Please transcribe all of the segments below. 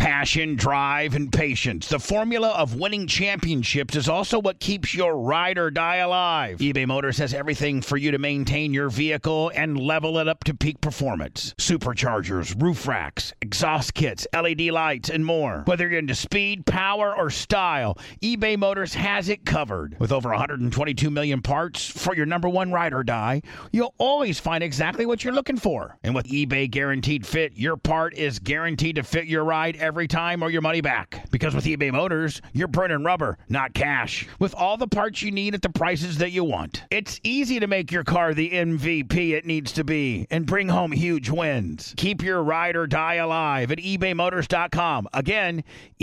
Passion, drive, and patience. The formula of winning championships is also what keeps your ride or die alive. eBay Motors has everything for you to maintain your vehicle and level it up to peak performance. Superchargers, roof racks, exhaust kits, LED lights, and more. Whether you're into speed, power, or style, eBay Motors has it covered. With over 122 million parts for your number one ride or die, you'll always find exactly what you're looking for. And with eBay Guaranteed Fit, your part is guaranteed to fit your ride every time or your money back. Because with eBay Motors, you're burning rubber, not cash. With all the parts you need at the prices that you want. It's easy to make your car the MVP it needs to be and bring home huge wins. Keep your ride or die alive at ebaymotors.com. Again,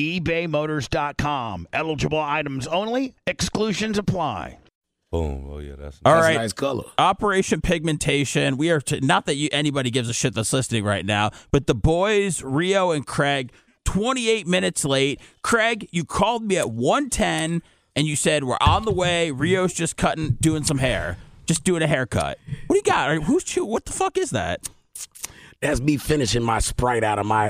ebaymotors.com. Eligible items only. Exclusions apply. Boom. Oh, yeah, that's All right. a nice color. Operation Pigmentation. We are not that anybody gives a shit that's listening right now, but the boys, Rio and Craig, 28 minutes late. Craig, you called me at 1:10 and you said we're on the way. Rio's just doing some hair, just doing a haircut. What do you got? What the fuck is that? That's me finishing my Sprite out of my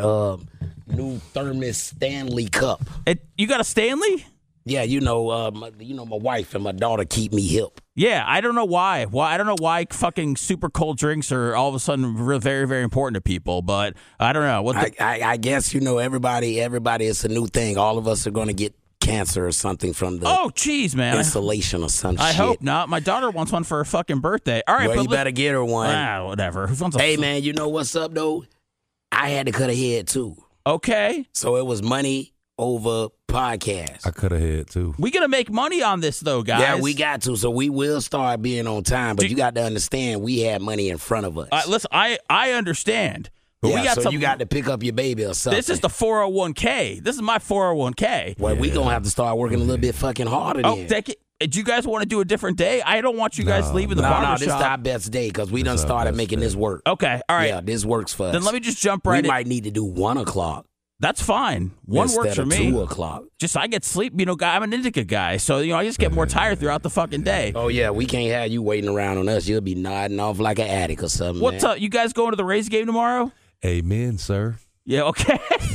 new Thermos Stanley cup. You got a Stanley? Yeah, my wife and my daughter keep me hip. Yeah, I don't know why. I don't know why fucking super cold drinks are all of a sudden very, very important to people, but I don't know. I guess, everybody, it's a new thing. All of us are going to get cancer or something from the man. insulation or some shit. I hope not. My daughter wants one for her fucking birthday. All right, well, you better get her one. Whatever. Hey, man, you know what's up, though? I had to cut a head, too. Okay. So it was money over podcast. I cut a head too. We gonna make money on this though, guys. Yeah, we got to. So we will start being on time. But you got to understand, we had money in front of us. Listen, I understand. But we got you got to pick up your baby or something. This is the 401k. This is my 401k. Well, we gonna have to start working a little bit fucking harder. Oh, do you guys want to do a different day? I don't want you guys leaving the barbershop. No, this is our best day because we done started making this work. Okay, all right. Yeah, this works for us. Then let me just jump right in. We might need to do 1 o'clock. That's fine. One works for me. 2 o'clock. Just I get sleep. I'm an indica guy, so I just get more tired throughout the fucking day. Oh yeah, we can't have you waiting around on us. You'll be nodding off like an addict or something. What's up? You guys going to the Rays game tomorrow? Amen, sir. Yeah. Okay.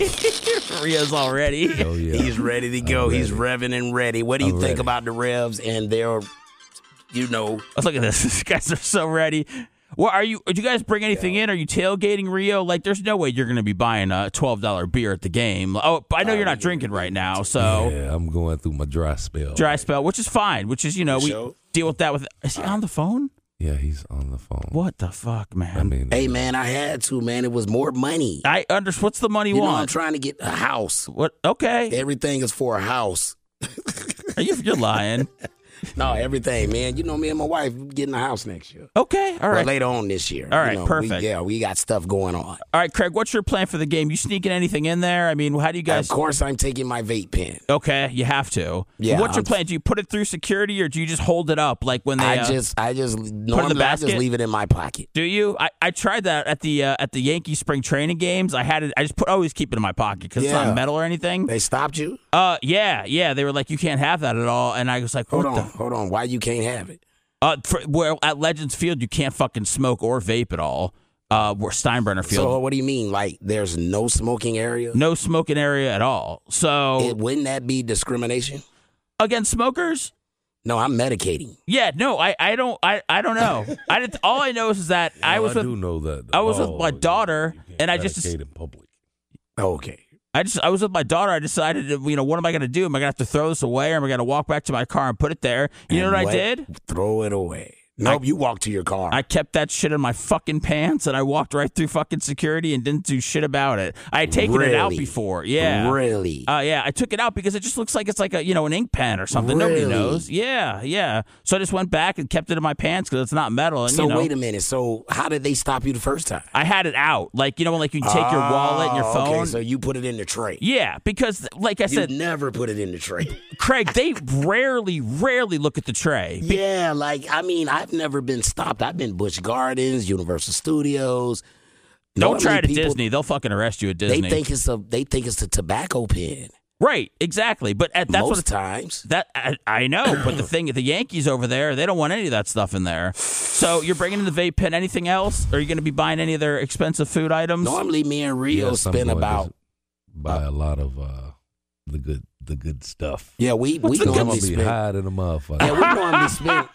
Rio's all ready. Oh yeah. He's ready to go. He's revving and ready. What do you think about the Revs and their, Let's look at this. These guys are so ready. Well, did you guys bring anything in? Are you tailgating Rio? Like, there's no way you're going to be buying a $12 beer at the game. Oh, I know you're not drinking right now, so. Yeah, I'm going through my dry spell. Which is fine, we deal with that Is he on the phone? Yeah, he's on the phone. What the fuck, man? Hey, man, I had to, man. It was more money. What's the money want? I'm trying to get a house. What? Okay. Everything is for a house. You're lying. No, everything, man. Me and my wife getting a house next year. Okay, all right. Later on this year. All right, perfect. We got stuff going on. All right, Craig, what's your plan for the game? You sneaking anything in there? I mean, how do you guys... Of course, I'm taking my vape pen. Okay, you have to. Yeah. What's your plan? Do you put it through security or do you just hold it up like when they... I just normally I just leave it in my pocket. Do you? I tried that at the Yankee spring training games. I just always keep it in my pocket because it's not metal or anything. They stopped you? Yeah. They were like, you can't have that at all. And I was like, hold on. Why you can't have it? At Legends Field, you can't fucking smoke or vape at all. Where Steinbrenner Field. So what do you mean? Like there's no smoking area? No smoking area at all. So wouldn't that be discrimination against smokers? No, I'm medicating. Yeah, no, I don't know. All I know is that I was with my daughter, and I just in public. Oh, okay. I was with my daughter. I decided, what am I going to do? Am I going to have to throw this away, or am I going to walk back to my car and put it there? You know what I did? Throw it away. Nope, you walked to your car. I kept that shit in my fucking pants, and I walked right through fucking security and didn't do shit about it. I had taken it out before. Yeah. Really? Yeah, I took it out because it just looks like it's like an ink pen or something. Really? Nobody knows. Yeah. So I just went back and kept it in my pants because it's not metal. And, so wait a minute. So how did they stop you the first time? I had it out. Like, when like you take your wallet and your phone. Okay, so you put it in the tray. Yeah, because like I said. You never put it in the tray. Craig, they rarely look at the tray. Yeah, I've never been stopped. I've been Busch Gardens, Universal Studios. Don't try it at Disney. They'll fucking arrest you at Disney. They think it's a tobacco pen. Right, exactly. But that's most times. That I know. But the Yankees over there, they don't want any of that stuff in there. So you're bringing in the vape pen. Anything else? Are you going to be buying any of their expensive food items? Normally, me and Rio spend about buy a lot of the good stuff. Yeah, we I'm normally gonna be spend. high than a motherfucker. Yeah, we normally spend.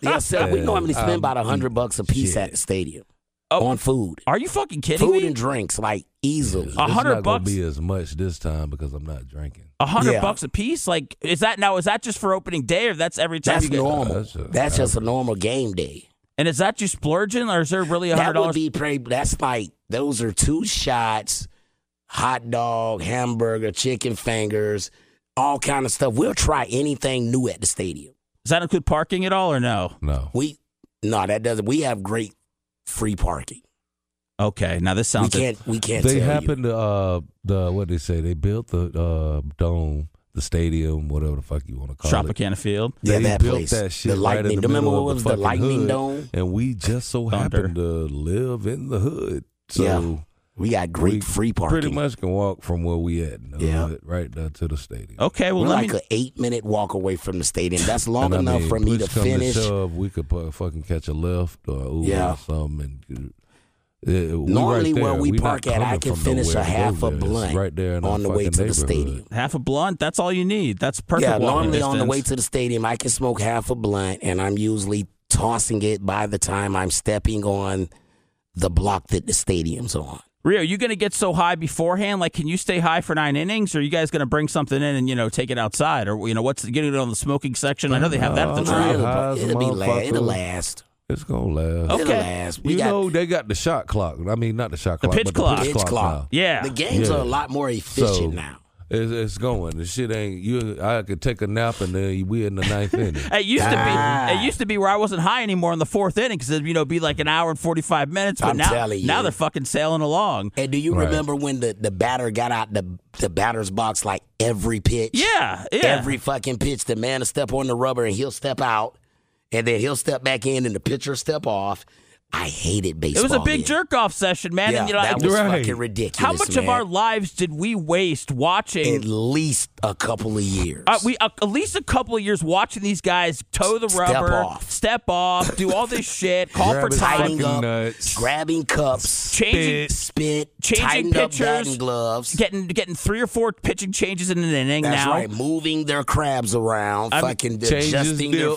We normally spend I'm about $100 a piece shit. at the stadium Oh. on food, Are you fucking kidding food me? and drinks, like easily. It's $100 not gonna bucks? be as much this time because I'm not drinking. $100 a piece? Like, is that just for opening day, or that's every time That's you get? normal. That's just a normal game day. And is that you splurging, or is there really That would $100? be pretty. That's like those are 2 shots, hot dog, hamburger, chicken fingers, all kind of stuff. We'll try anything new at the stadium. Does that include parking at all, or no? No. No, that doesn't. We have great free parking. Okay, now this sounds. We can't. They tell happened to what they say. They built the dome, the stadium, whatever the fuck you want to call it. Tropicana Field. Yeah, They that built place. that shit The lightning. right in the Remember middle what of was the the fucking lightning hood, dome? and we just so Thunder. happened to live in the hood. So Yeah. We got great we free parking. pretty much can walk from where we at in the Yeah. hood right down to the stadium. Okay, well We're let like me. an 8-minute walk away from the stadium. That's long And I enough mean, for me to push come finish. shove, we could fucking catch a lift or Uber Yeah. or something. And, Normally, right where there. we not park at, I coming can from finish nowhere a to go half a there. It's blunt right there in on the our way fucking to the neighborhood. stadium. Half a blunt. That's all you need. That's perfect. Yeah, walking normally on the distance. way to the stadium, I can smoke half a blunt, and I'm usually tossing it by the time I'm stepping on the block that the stadium's on. Rio, you going to get so high beforehand? Like, can you stay high for 9 innings, or are you guys going to bring something in and take it outside, or what's getting it on the smoking section? I know they have that at the No, trial. high as a It'll motherfucker. last. It's gonna last. Okay. It'll last. You know they got the shot clock. I mean, not the shot The clock, pitch but clock. the pitch Pitch clock. now. Yeah. The games Yeah. are a lot more efficient So, now. It's going. The shit ain't you. I could take a nap and then we in the 9th inning. It used to be where I wasn't high anymore in the 4th inning because it'd be like an hour and 45 minutes. But I'm telling you. now they're fucking sailing along. And do you Right. remember when the batter got out the batter's box like every pitch? Yeah. Every fucking pitch, the man will step on the rubber and he'll step out, and then he'll step back in and the pitcher step off. I hated baseball. It was a big then. jerk off session, man. Yeah, and, that was Right. fucking ridiculous. how much of man. our lives did we waste watching? At least a couple of years. We at least a couple of years watching these guys toe the Step rubber, off. step off, do all this shit, call for Grab his time, Tighting fucking up, nuts. grabbing cups, changing, spit, changing tightened up pitchers, batting gloves. getting 3 or 4 pitching changes in an inning That's now. right. Moving their crabs around, fucking change his adjusting their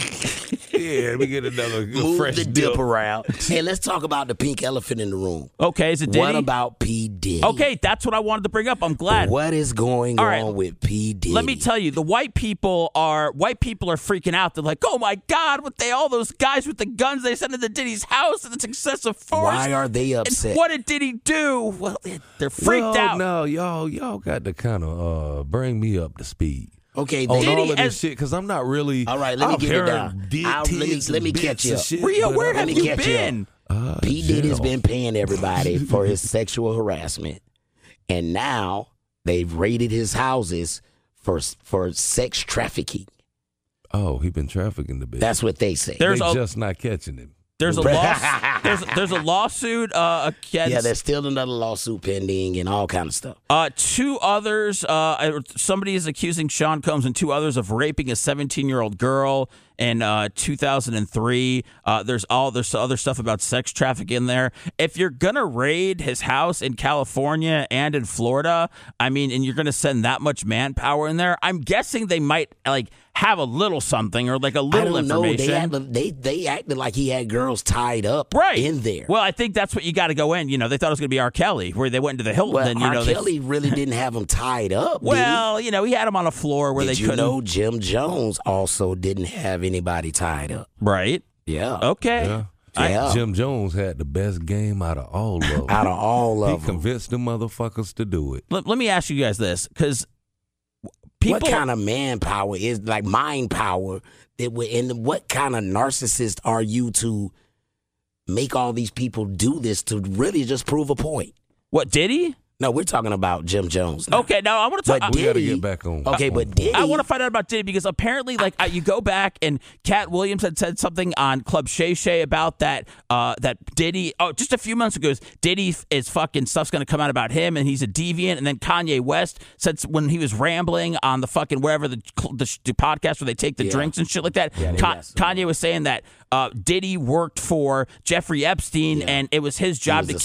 Yeah, let me get another move fresh the dip around. Hey, let's talk about the pink elephant in the room. Okay, is it Diddy? What about P. Diddy? Okay, that's what I wanted to bring up. I'm glad. What is going All right. on with P. Diddy? Let me tell you, the white people are freaking out. They're like, "Oh my God, all those guys with the guns they sent into Diddy's house and it's excessive force." Why are they And upset? what did Diddy do? Well, they're freaked out. No, y'all got to kind of bring me up to speed. Okay, On they, all of Diddy this as- shit, because I'm not really. All right, let me I've get it heard down. dick Let me tits let me and catch bits you and up. shit, Rio, but where I- have me you catch you up. been? P. Diddy's jail. been paying everybody for his sexual harassment, and now they've raided his houses for sex trafficking. Oh, he been trafficking the bitch. That's what they say. There's they a- just not catching him. There's a there's a lawsuit against Yeah, there's still another lawsuit pending and all kind of stuff. 2 others. Somebody is accusing Sean Combs and 2 others of raping a 17-year-old girl in 2003. There's other stuff about sex trafficking in there. If you're gonna raid his house in California and in Florida, I mean, and you're gonna send that much manpower in there, I'm guessing they might have a little something or like a I little don't know. information. They acted like he had girls tied up Right in there. Well, I think that's what you got to go in. They thought it was going to be R. Kelly, where they went into the Hilton. Well, Then R. Kelly really didn't have him tied up. Well, he had him on a floor where did they you couldn't. know Jim Jones also didn't have anybody tied up? Right. Yeah. Okay. Yeah. Yeah. Jim Jones had the best game out of all of them. Out of all He of them. convinced the motherfuckers to do it. Let me ask you guys this, because people. What kind of manpower is like mind power and what kind of narcissist are you to make all these people do this to really just prove a point? What, Diddy? No, we're talking about Jim Jones now. Okay, now I want to talk. But We got to Diddy- get back on. Okay, but Diddy, I want to find out about Diddy because apparently, you go back and Cat Williams had said something on Club Shay Shay about that. That Diddy, just a few months ago, Diddy is fucking stuff's going to come out about him and he's a deviant. And then Kanye West said when he was rambling on the fucking wherever the podcast where they take the drinks and shit like that. Kanye was saying that Diddy worked for Jeffrey Epstein and it was his job was to a scout.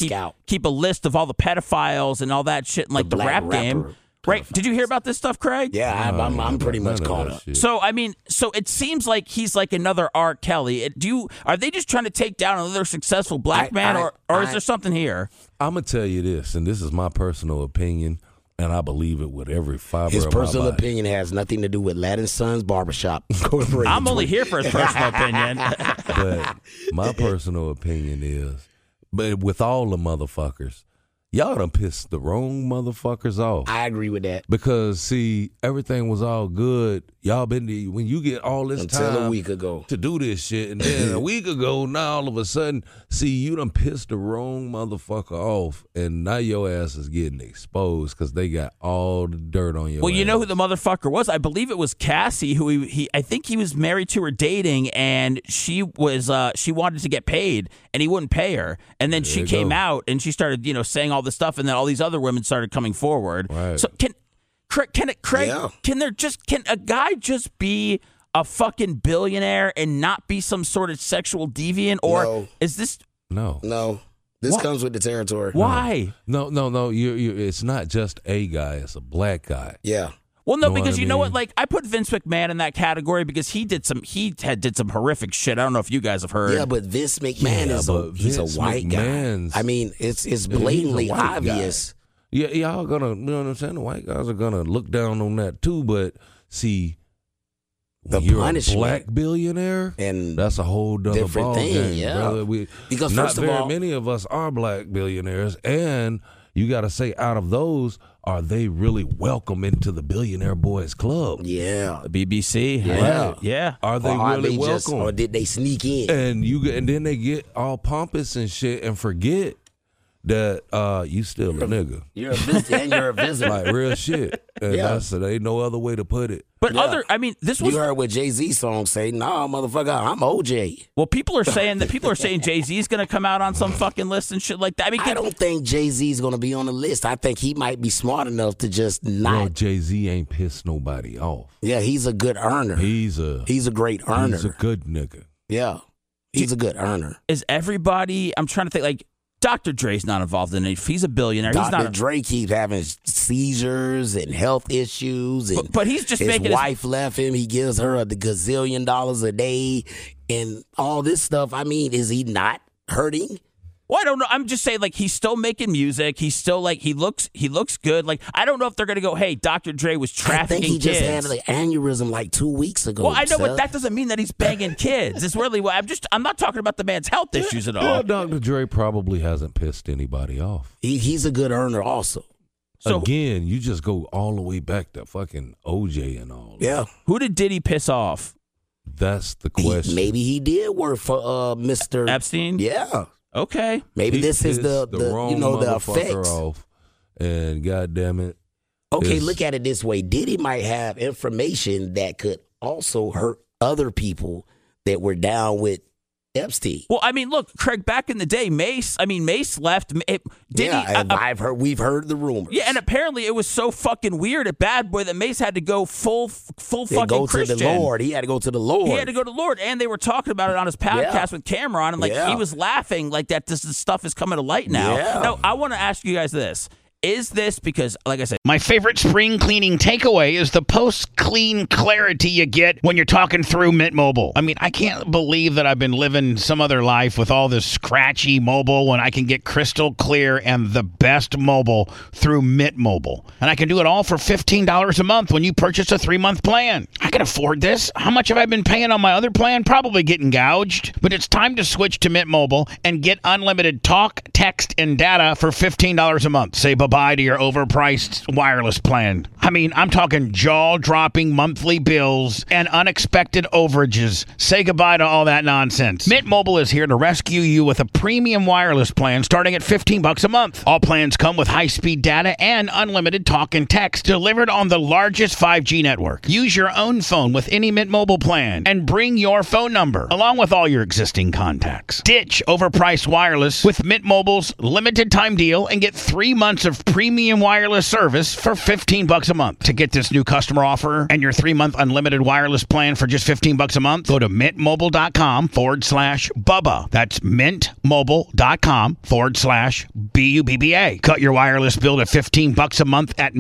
keep a list of all the pedophiles and all that shit in like the rap game. Right? Did you hear about this stuff, Craig? Yeah, I'm pretty much caught up. So I mean, so it seems like he's like another R. Kelly. Are they just trying to take down another successful black man, or is there something here? I'm gonna tell you this, and this is my personal opinion, and I believe it with every fiber His of my personal body. opinion has nothing to do with Latin Sons Barbershop Corporation. I'm only here for his personal opinion. But my personal opinion is, but with all the motherfuckers, y'all done pissed the wrong motherfuckers off. I agree with that. Because, see, everything was all good. Y'all been, when you get all this Until time a week ago to do this shit, and then a week ago, now all of a sudden, see, you done pissed the wrong motherfucker off, and now your ass is getting exposed because they got all the dirt on your ass. You know who the motherfucker was? I believe it was Cassie, who I think he was married to or dating, and she wanted to get paid, and he wouldn't pay her. And then she came out, and she started, saying all this stuff, and then all these other women started coming forward. Right. So Craig, Yeah. can a guy just be a fucking billionaire and not be some sort of sexual deviant, or No. is this No. This comes with the territory. why? No. It's not just a guy. It's a black guy. Yeah. Well, no, Know because what I you know what? mean? Like, I put Vince McMahon in that category because he did some horrific shit. I don't know if you guys have heard. Yeah, but Vince McMahon he's a white McMahon's- guy. I mean, it's he's a blatantly white obvious. Yeah, y'all gonna, you know what I'm saying? The white guys are gonna look down on that too, but see, The when you're punishment a black billionaire, and that's a whole other different ball thing, game, yeah. brother. Because not first of very all- many of us are black billionaires, and you got to say, out of those, are they really welcome into the Billionaire Boys Club? Yeah. The BBC. Yeah. Yeah. Are they Or are really they welcome? or did they sneak in? And then they get all pompous and shit and forget that you still a nigga. You're a visitor, and you're a visitor. Like real shit. And that's there ain't no other way to put it. But Yeah. this was You heard what Jay-Z song say, nah, motherfucker, I'm OJ. well. People are saying Jay-Z's going to come out on some fucking list and shit like that. I mean, I don't think Jay-Z's going to be on the list. I think he might be smart enough to just Well, not. Jay-Z ain't pissed nobody off. Yeah, he's a good earner. He's a great earner. He's a good nigga. Yeah, he's a good earner. is everybody? I'm trying to think. Like, Dr. Dre's not involved in it. If he's a billionaire, he's Dr. not. Dre keeps having seizures and health issues, and But he's just his making wife left him. He gives her a gazillion dollars a day, and all this stuff. I mean, is he not hurting? Well, I don't know. I'm just saying, like, he's still making music. He's still like he looks good. Like, I don't know if they're gonna go, hey, Dr. Dre was I trafficking think he kids. just had an aneurysm like 2 weeks ago. Well, I know, but Seth. that doesn't mean that he's banging kids. It's really what I'm not talking about the man's health issues at all. Well, Dr. Dre probably hasn't pissed anybody off. He's a good earner also. So Again, you just go all the way back to fucking OJ and all. Yeah. who did Diddy piss off? That's the question. Maybe he did work for Mr. Epstein? Yeah. Okay. Maybe He this is the wrong the motherfucker effects. off, and goddamn it, Okay, is- look at it this way. Diddy might have information that could also hurt other people that were down with Epstein. Well, I mean, look, Craig, back in the day, Mace left. Diddy, We've heard the rumors. yeah, and apparently it was so fucking weird at Bad Boy that Mace had to go full They fucking go Christian. to the Lord. He had to go to the Lord. He had to go to the Lord, and they were talking about it on his podcast Yeah. with Cameron, and like Yeah. he was laughing like that. This stuff is coming to light now. Yeah. Now, I want to ask you guys this: is this because, like I said, My favorite spring cleaning takeaway is the post-clean clarity you get when you're talking through Mint Mobile. I mean, I can't believe that I've been living some other life with all this scratchy mobile when I can get crystal clear and the best mobile through Mint Mobile. And I can do it all for $15 a month when you purchase a 3-month plan. I can afford this. How much have I been paying on my other plan? Probably getting gouged. But it's time to switch to Mint Mobile and get unlimited talk, text, and data for $15 a month. Say bye to your overpriced wireless plan. I mean, I'm talking jaw-dropping monthly bills and unexpected overages. Say goodbye to all that nonsense. Mint Mobile is here to rescue you with a premium wireless plan starting at $15 a month. All plans come with high-speed data and unlimited talk and text delivered on the largest 5G network. Use your own phone with any Mint Mobile plan and bring your phone number along with all your existing contacts. Ditch overpriced wireless with Mint Mobile's limited time deal and get 3 months of of premium wireless service for $15 a month. To get this new customer offer and your 3-month unlimited wireless plan for just $15 a month, go to mintmobile.com/Bubba. That's mintmobile.com/BUBBA. Cut your wireless bill to $15 a month at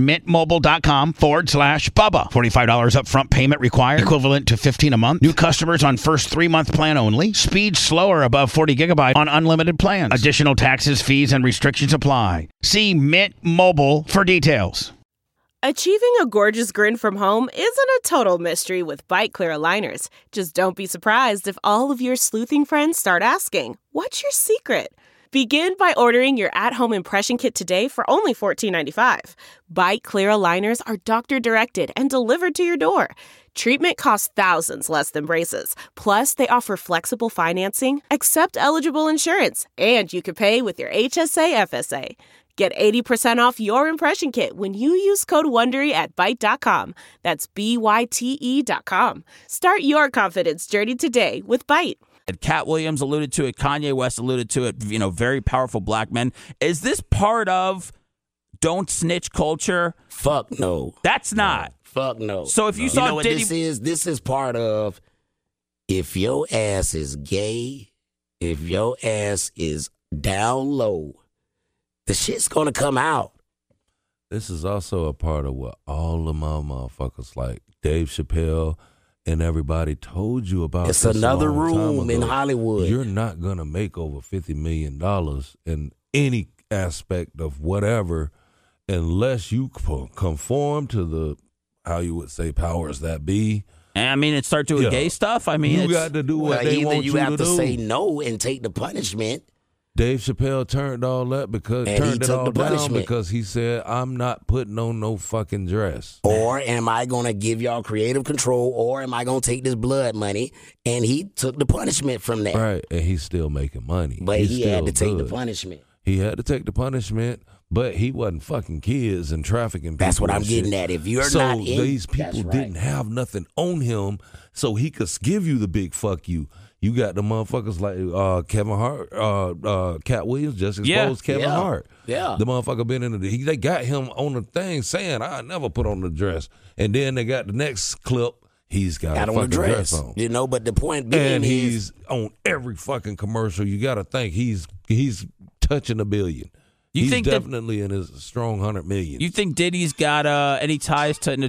mintmobile.com/Bubba. $45 upfront payment required, equivalent to $15 a month. New customers on first 3-month plan only. Speed slower above 40 gigabyte on unlimited plans. Additional taxes, fees, and restrictions apply. See Mint Mobile for details. Achieving a gorgeous grin from home isn't a total mystery with Bite Clear aligners. Just don't be surprised if all of your sleuthing friends start asking, "What's your secret?" Begin by ordering your at-home impression kit today for only $14.95. Bite Clear aligners are doctor-directed and delivered to your door. Treatment costs thousands less than braces. Plus, they offer flexible financing, accept eligible insurance, and you can pay with your HSA FSA. Get 80% off your impression kit when you use code WONDERY at Byte.com. That's BYTE.com. Start your confidence journey today with Byte. Cat Williams alluded to it. Kanye West alluded to it. Very powerful black men. Is this part of don't snitch culture? Fuck no. That's not. Fuck no. So if you saw you know what Diddy, this is part of, if your ass is gay, if your ass is down low, the shit's gonna come out. This is also a part of what all of my motherfuckers like Dave Chappelle and everybody told you about. It's this another a long time room ago. in Hollywood. You're not gonna make over $50 million in any aspect of whatever unless you conform to the, how you would say, powers that be. I mean, and start doing gay stuff. I mean, you got to do what they want you to do. Either you have to say no and take the punishment. Dave Chappelle turned all that because turned it all down because he said, "I'm not putting on no fucking dress." Or am I gonna give y'all creative control? Or am I gonna take this blood money? And he took the punishment from that. Right, and he's still making money. But he had to take the good. punishment. He had to take the punishment, but he wasn't fucking kids and trafficking people. That's what I'm and getting shit. at. If you're so not in, these people didn't have nothing on him, so he could give you the big fuck you. You got the motherfuckers like Kevin Hart, Cat Williams just exposed Kevin Hart. Yeah, the motherfucker been in the. They got him on the thing saying, "I never put on the dress," and then they got the next clip. He's got a fucking dress on. But the point being and he's on every fucking commercial. You got to think he's touching $1 billion. He's think definitely in his strong 100 million. You think Diddy's got any ties to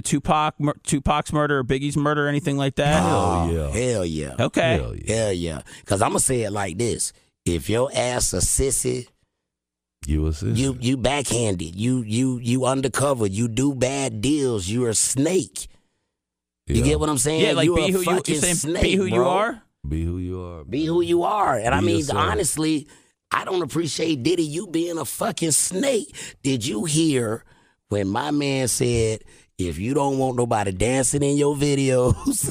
Tupac's murder or Biggie's murder or anything like that? Hell yeah. Hell yeah. Okay. Hell yeah. Because I'm going to say it like this. If your ass a sissy, you a sissy. You backhanded. You undercover. You do bad deals. You're a snake. You get what I'm saying? Yeah, like you're be who a fucking snake, be who you are. Be who you are. Be who you are. And I mean, yourself. honestly, I don't appreciate Diddy you being a fucking snake. Did you hear when my man said, if you don't want nobody dancing in your videos,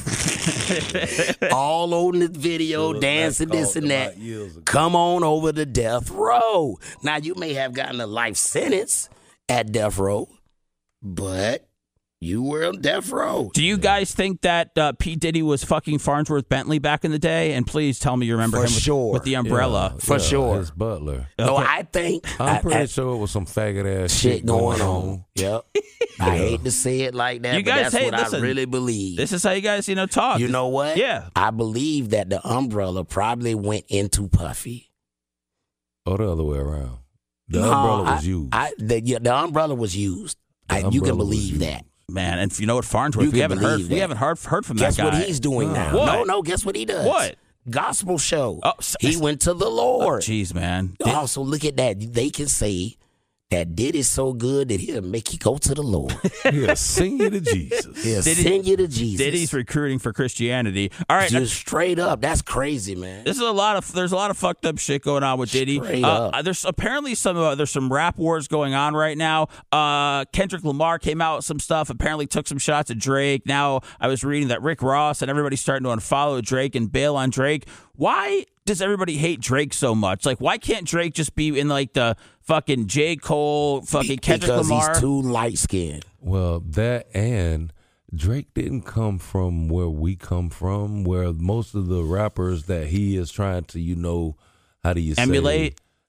all on the video, dancing this and that, come on over to death row. Now, you may have gotten a life sentence at death row, but you were on death row. Do you guys think that P. Diddy was fucking Farnsworth Bentley back in the day? And please tell me you remember him with the umbrella. Yeah, For sure. His butler. So I think I'm pretty sure it was some faggot ass shit going on. Yep. I hate to say it like that, You but guys, that's what listen, I really believe. This is how you guys, talk. You know what? Yeah. I believe that the umbrella probably went into Puffy. Or the other way around. The umbrella was used. The umbrella was used. You can believe that. Man, and you know what, Farnsworth, we haven't heard from that guy. Guess what he's doing now? What? No, guess what he does? What? Gospel show. Oh, he went to the Lord. Jeez, man. Also, look at that. They can say that Diddy's so good that he'll make you go to the Lord. He'll sing you to Jesus. He'll sing you to Jesus. Diddy's recruiting for Christianity. All right. Just straight up. That's crazy, man. There's a lot of fucked up shit going on with Diddy. Straight up. There's apparently some rap wars going on right now. Kendrick Lamar came out with some stuff, apparently took some shots at Drake. Now I was reading that Rick Ross and everybody's starting to unfollow Drake and bail on Drake. Why does everybody hate Drake so much? Like, why can't Drake just be in like the fucking J. Cole, fucking Kendrick Lamar? Because he's too light-skinned. Well, that and Drake didn't come from where we come from, where most of the rappers that he is trying to, how do you emulate? say?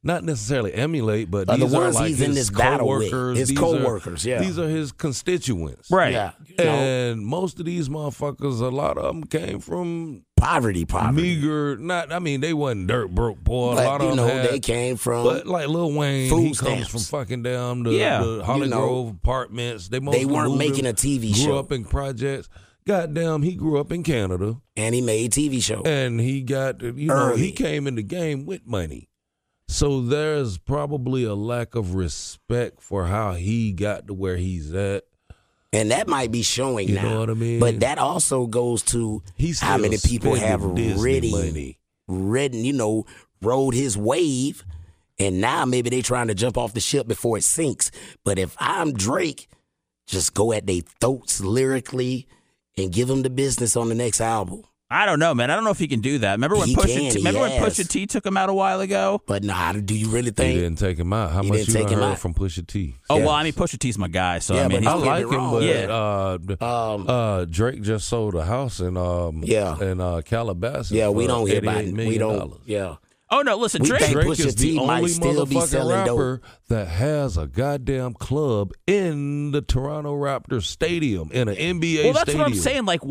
not necessarily emulate, but the these are ones like he's his in this battle with. coworkers. His These co-workers, yeah. These are his constituents. Right. Yeah. And most of these motherfuckers, a lot of them came from Poverty. meager. They wasn't dirt broke poor. But, a lot of them had, they came from. but like Lil Wayne, food he comes stamps. from fucking down the, Yeah. the Holly Grove apartments. They mostly weren't moved making him, a TV grew show. up in projects. Goddamn, he grew up in Canada. And he made TV show. And he got, Early. he came in the game with money. So there's probably a lack of respect for how he got to where he's at. And that might be showing You now. know what I mean? But that also goes to He's how still many people have spending Disney money. rode his wave. And now maybe they trying to jump off the ship before it sinks. But if I'm Drake, just go at their throats lyrically and give them the business on the next album. I don't know, man. I don't know if he can do that. Remember when He Pusha can, when yes. Pusha T took him out a while ago? But nah, do you really He think? didn't take him out. How He much didn't you take done him heard out. from Pusha T? Oh, Yeah. well, I mean, Pusha T's my guy, so Yeah, I mean, but I he's, get like it him, wrong. but Drake just sold a house in Calabasas. Yeah, we for don't hear about $88 it. million. We don't. Yeah. oh no, listen, We Drake. think Drake Pusha is T the might only still be motherfucking selling rapper that has a goddamn club in the Toronto Raptors stadium, in an NBA Well, that's stadium. what I'm saying. Like,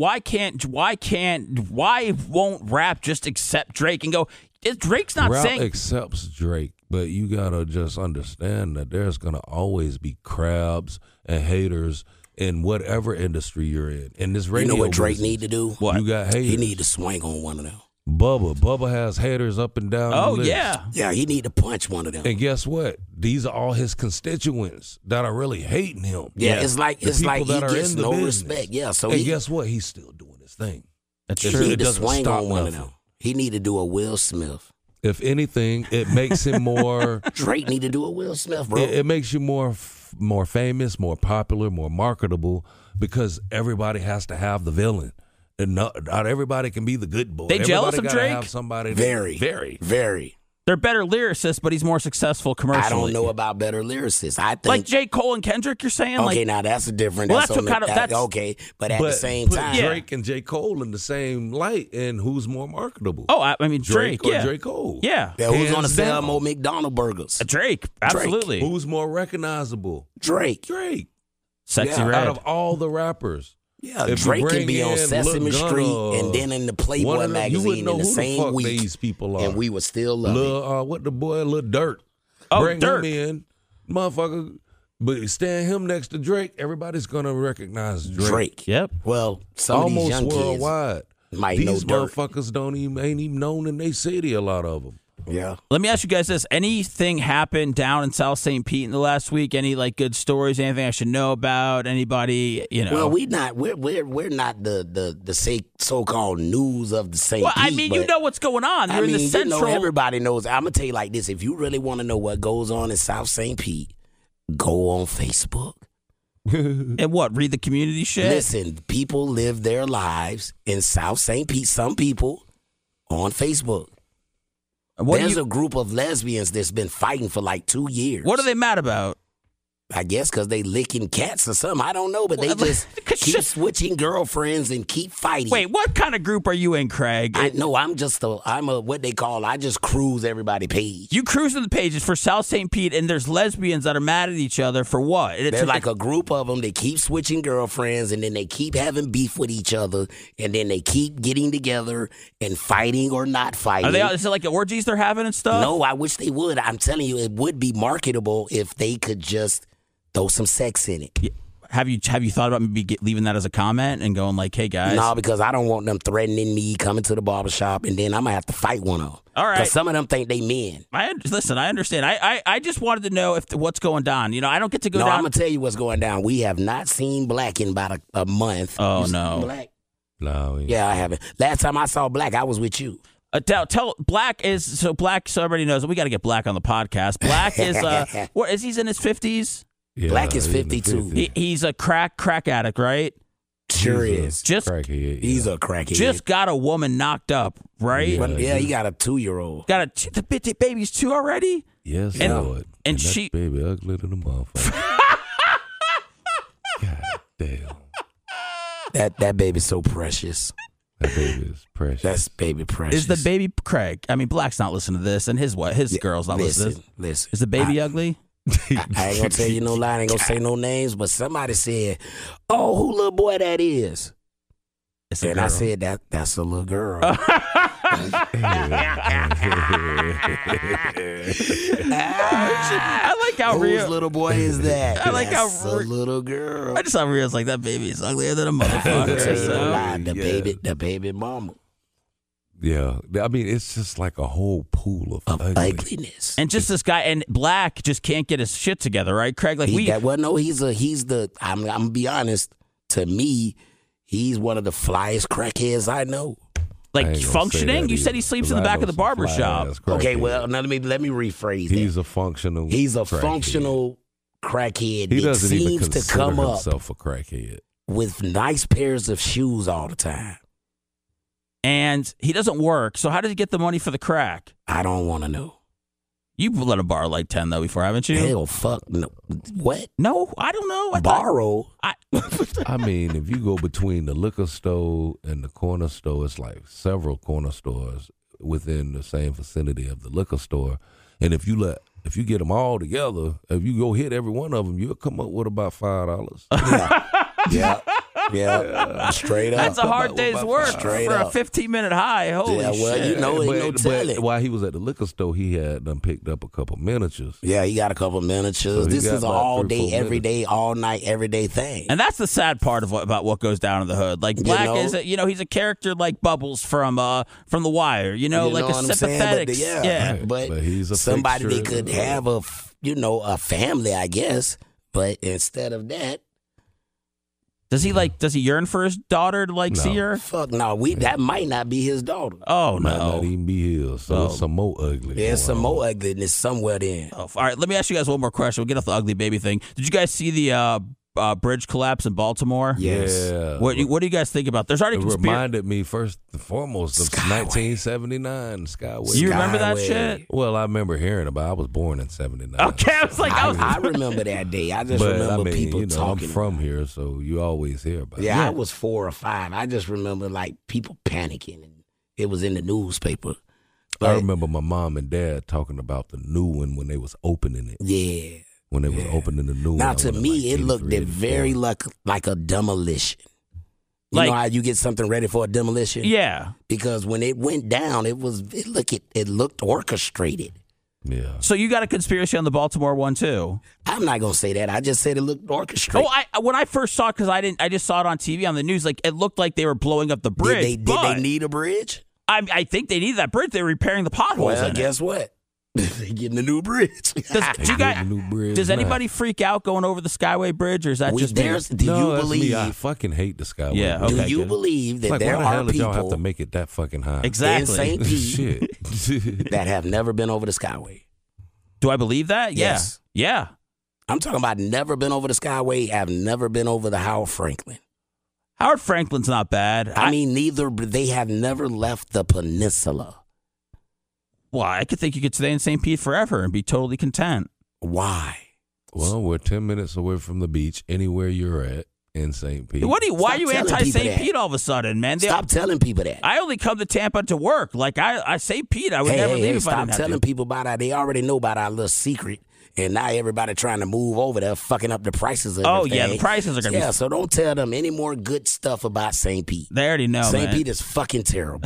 why won't rap just accept Drake and go? Drake's not Rap saying. accepts Drake, but you gotta just understand that there's gonna always be crabs and haters in whatever industry you're in. In this You radio, know what Drake business, need to do? What? You got haters. He need to swing on one of them. Bubba has haters up and down. Oh the list. yeah, Yeah, he need to punch one of them. And guess what? These are all his constituents that are really hating him. Yeah, it's like The people he that are gets in the no business. respect. Yeah, so And he guess what? He's still doing his thing. that's he true. need It to doesn't swing stop on one of nothing. them. He need to do a Will Smith. If anything, it makes him more. Drake need to do a Will Smith, bro. It makes you more famous, more popular, more marketable, because everybody has to have the villain, and not everybody can be the good boy. They jealous Everybody of gotta Drake? Have somebody Very. They're better lyricists, but he's more successful commercially. I don't know about better lyricists. I think Like J. Cole and Kendrick, you're saying? okay, Like, now that's a different. Well, that's that's on what kind of- that's- okay, but at But the same put time, Drake and J. Cole in the same light, and who's more marketable? oh, I mean Drake, or yeah, J. Cole? yeah, yeah, who's Hands gonna sell down. more McDonald's burgers? Drake, absolutely, Who's more recognizable? Drake. Drake. Sexy Yeah. Red. Out of all the rappers. Yeah, If you Drake can bring be on in Sesame Lil Street Gunna, and then in the one Playboy of them, you magazine wouldn't know in the who the same fuck week, these people are. and we would still love it. What the boy, Lil Dirt. Oh, Bring Dirt. him in, motherfucker. But stand him next to Drake, everybody's gonna recognize Drake. Yep. Well, some of these Almost young worldwide. kids might These know Dirt. motherfuckers ain't even known in their city. A lot of them. Yeah. Let me ask you guys this: anything happened down in South St. Pete in the last week? Any like good stories? Anything I should know about? Anybody? You know? Well, we're not the so-called news of the St. Well, I Pete, mean, you but- know what's going on. You're I in mean, the you central. know, everybody knows. I'm gonna tell you like this: if you really want to know what goes on in South St. Pete, go on Facebook. And what? Read the community shit. Listen, people live their lives in South St. Pete. Some people on Facebook. What do There's you? a group of lesbians that's been fighting for like 2 years. What are they mad about? I guess because they licking cats or something. I don't know, but they Well, just keep shit. switching girlfriends and keep fighting. Wait, what kind of group are you in, Craig? I'm a what they call. I just cruise everybody page. You cruise the pages for South St. Pete, and there's lesbians that are mad at each other for what? They're like a group of them. They keep switching girlfriends, and then they keep having beef with each other, and then they keep getting together and fighting or not fighting. Are they? Is it like orgies they're having and stuff? No, I wish they would. I'm telling you, it would be marketable if they could just throw some sex in it. Have you thought about maybe leaving that as a comment and going like, "Hey guys"? No, because I don't want them threatening me coming to the barbershop, and then I'm gonna have to fight one of them. All right. Because some of them think they men. Listen, I understand. I just wanted to know if what's going down. You know, I don't get to go No, down. I'm gonna tell you what's going down. We have not seen Black in about a month. Oh, You seen no. Black? No, Yeah, I haven't. Last time I saw Black, I was with you. Tell Black is so Black. So everybody knows we got to get Black on the podcast. Black is what is he's in his 50s? yeah, Black is he's in the 52. 50s. He's a crack addict, right? Sure He's a is. Just crackhead, He's yeah. a crackhead. just got a woman knocked up, right? But, yeah, he got a 2-year-old. Got the baby's 2 already. Yes, And- Lord. and that she- baby ugly to the motherfucker. God damn. That baby's so precious. That baby is precious. That's baby precious. Is the baby Craig? I mean, Black's not listening to this, and his girl's not listening to this. Listen. Is the baby ugly? I ain't gonna tell you no lie. I ain't gonna say no names, but somebody said, "Oh, who little boy that is?" It's a And girl. I said, "That's a little girl." I like how Whose Rio. little boy is that? I like how That's a little girl. I just saw Rio's like, that baby is uglier than a I ain't gonna tell you no motherfucker. lie. Yeah. The baby mama Yeah, I mean, it's just like a whole pool of of ugly. ugliness. And just this guy, and Black just can't get his shit together, right, Craig? Like He's the. I'm gonna be honest. To me, he's one of the flyest crackheads I know. I ain't like gonna say functioning. that You said either, he sleeps 'cause in the I back know of the some barber fly shop. ass crackheads. Okay, well, now let me rephrase that. He's a functional. He's a crackhead. functional crackhead He that doesn't even seems to consider come up himself a crackhead. with nice pairs of shoes all the time. And he doesn't work. So how did he get the money for the crack? I don't want to know. You've let him borrow like 10 though before, haven't you? Hell, fuck no. What? No, I don't know. Borrow? I mean, if you go between the liquor store and the corner store, it's like several corner stores within the same vicinity of the liquor store. And if you get them all together, if you go hit every one of them, you'll come up with about $5. Yeah. Straight up. That's a hard What day's about work straight for a up? 15-minute high. Holy Yeah, well, shit. you know, ain't no telling. While he was at the liquor store, he had done picked up a couple miniatures. Yeah, he got a couple miniatures. So he This got is an about all 3-4 day, every minutes. day, all night, everyday thing. And that's the sad part of about what goes down in the hood. Like Black know? is, he's a character like Bubbles from The Wire. You know, like know a what I'm saying? sympathetic. But yeah. Right. But he's a somebody fixture that could in the have a family, I guess. But instead of that, Does he yearn for his daughter to see her? fuck no, that might not be his daughter. Oh Might not no. even be his. So it's some more ugly. There's some going on. more ugliness somewhere there. Oh, all right, let me ask you guys one more question. We'll get off the ugly baby thing. Did you guys see the bridge collapse in Baltimore? Yes. Yeah. What do you guys think about? There's already It conspiracy. reminded me first and foremost of Skyway. 1979 Skyway. You remember that Skyway. shit? Well, I remember hearing about it. I was born in 79. Okay, I was like, I remember that day. I just But remember I mean, people I'm talking. from here, so you always hear about Yeah, it. I was 4 or 5. I just remember people panicking, and it was in the newspaper. I But, remember my mom and dad talking about the new one when they was opening it. yeah. When they was opening the new one. Now, I to was me, like it looked 83, very 84. like a demolition. You Like- know how you get something ready for a demolition? yeah. Because when it went down, it looked orchestrated. Yeah. So you got a conspiracy on the Baltimore one too? I'm not gonna say that. I just said it looked orchestrated. When I first saw it, because I just saw it on TV on the news. Like it looked like they were blowing up the bridge. Did they need a bridge? I think they needed that bridge. They were repairing the potholes. Well, in it. guess what? They getting a new bridge. Does, They do you guys, getting a new bridge does now. anybody freak out going over the Skyway Bridge, or is that just me? Do No, you that's me. I believe? fucking hate the Skyway. Yeah, Bridge. okay. Do you good. believe It's that like, there why the hell are did y'all have to people make it that fucking high? Exactly. in St. Pete Shit. that have never been over the Skyway? Do I believe that? Yes. Yeah. I'm talking about never been over the Skyway. Have never been over the Howard Franklin. Howard Franklin's not bad. I mean, they have never left the peninsula. Well, I could think you could stay in St. Pete forever and be totally content. Why? Well, we're 10 minutes away from the beach. Anywhere you're at in St. Pete. Why Stop are you telling anti people St. that. Pete all of a sudden, man? Stop telling people that. I only come to Tampa to work. Like I St. Pete, I would never leave if I stop didn't have telling to. people about that. They already know about our little secret. And now everybody trying to move over there, fucking up the prices of Oh, everything. yeah, the prices are gonna be- Yeah, so don't tell them any more good stuff about St. Pete. They already know, St. man. Pete is fucking terrible.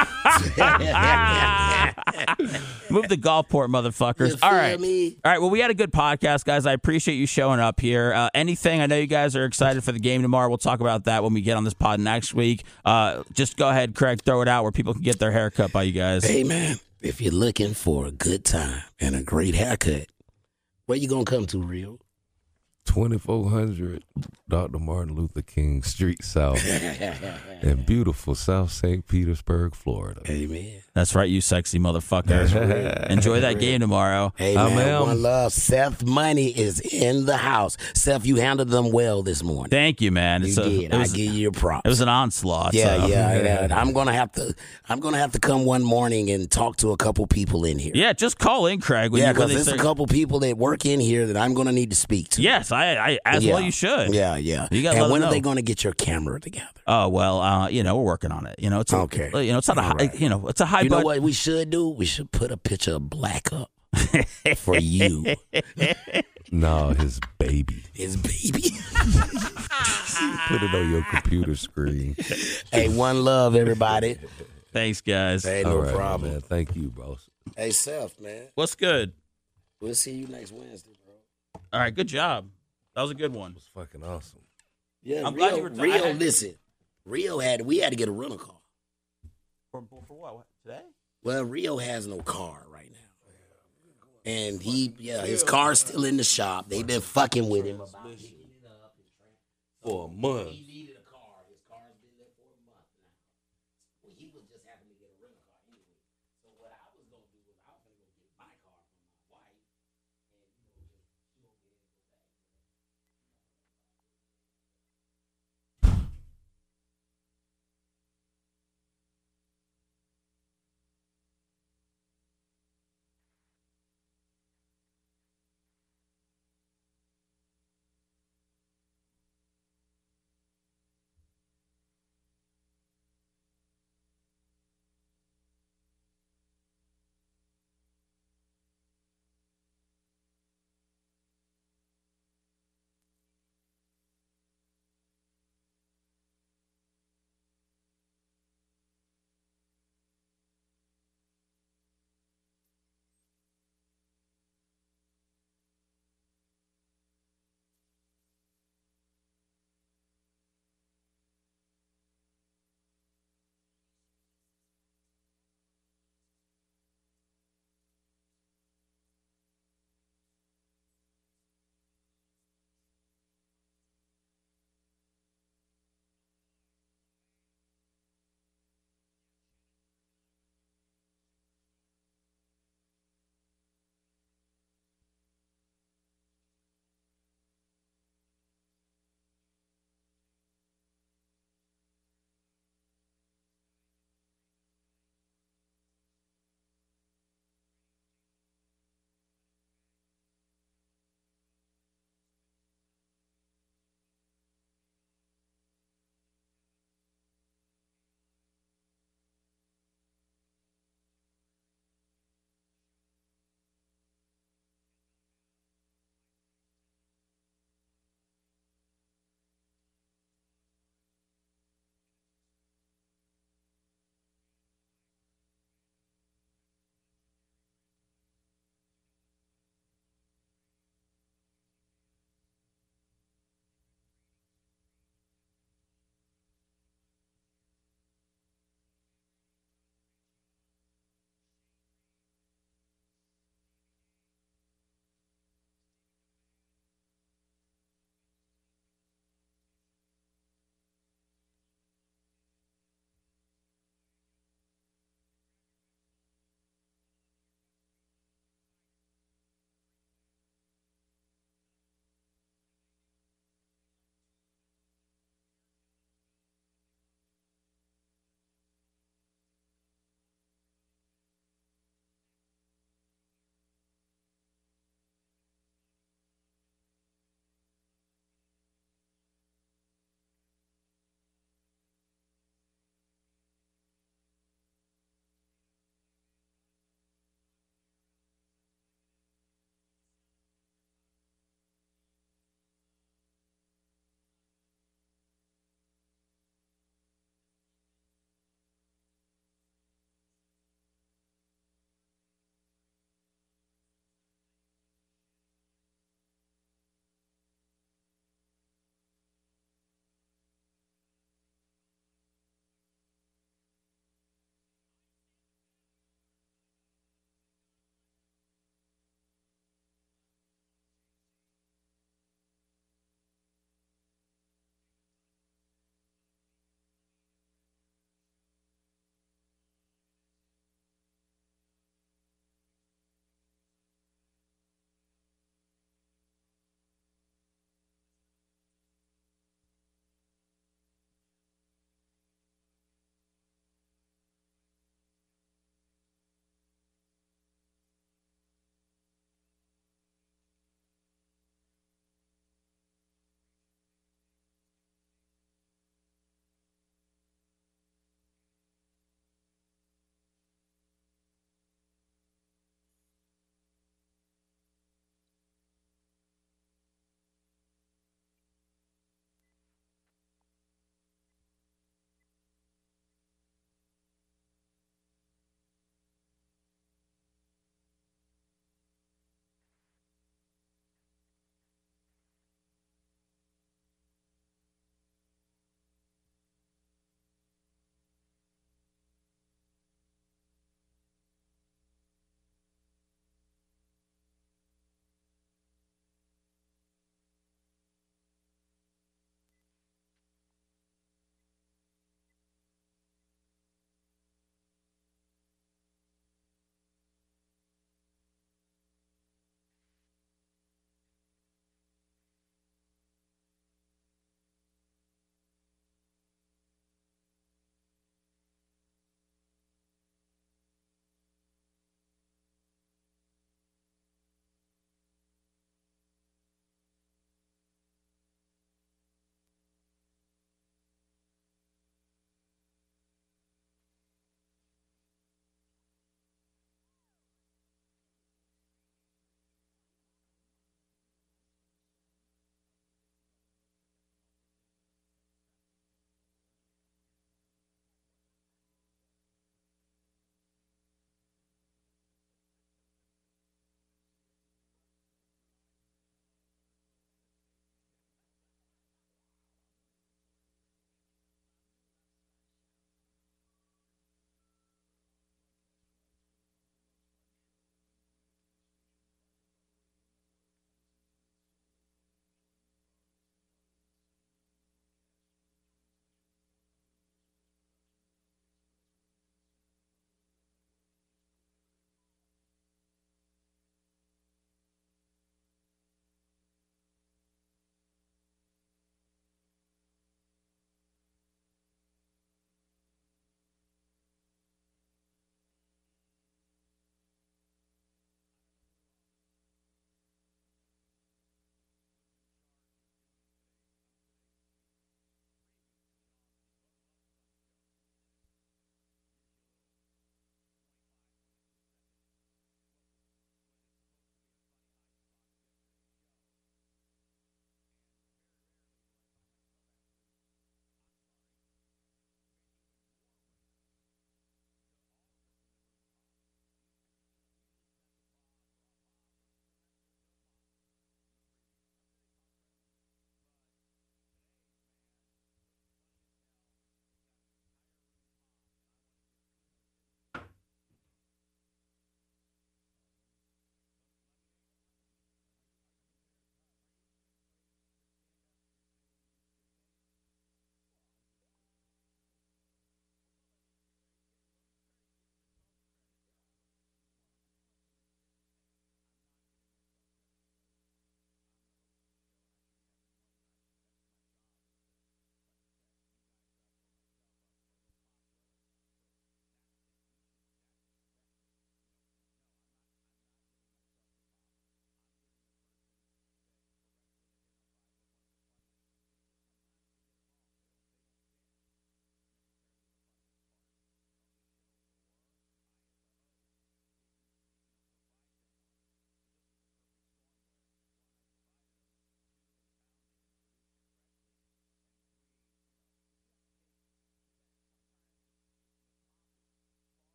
Move the Gulfport, motherfuckers. You All feel right. me? All right. Well, we had a good podcast, guys. I appreciate you showing up here. Anything? I know you guys are excited for the game tomorrow. We'll talk about that when we get on this pod next week. Just go ahead, Craig, throw it out where people can get their hair cut by you guys. Hey, man, if you're looking for a good time and a great haircut, where you going to come to, Rio? 2400 Dr. Martin Luther King Street South in beautiful South St. Petersburg, Florida. Amen. That's right, you sexy motherfucker. Enjoy that game tomorrow. Hey, man, one love. Seth Money is in the house. Seth, you handled them well this morning. Thank you, man. You did. I give you your props. It was an onslaught. Yeah. I'm gonna have to come one morning and talk to a couple people in here. Yeah, just call in, Craig. Because there's a couple people that work in here that I'm gonna need to speak to. Yes, well you should. Yeah. You gotta and when are they gonna get your camera together? Oh well, we're working on it. It's okay. It's not it's a high. You know what we should do? We should put a picture of Black up for you. No, his baby. His baby. Put it on your computer screen. Hey, one love, everybody. Thanks, guys. Hey, no problem. Man. Thank you, boss. Hey, Seth, man. What's good? We'll see you next Wednesday, bro. All right, good job. That was a good one. It was fucking awesome. Yeah, I'm glad you were Rio, listen. We had to get a rental car. For what? Today? Well, Rio has no car right now. And his car's still in the shop. They've been fucking with him about it. For a month.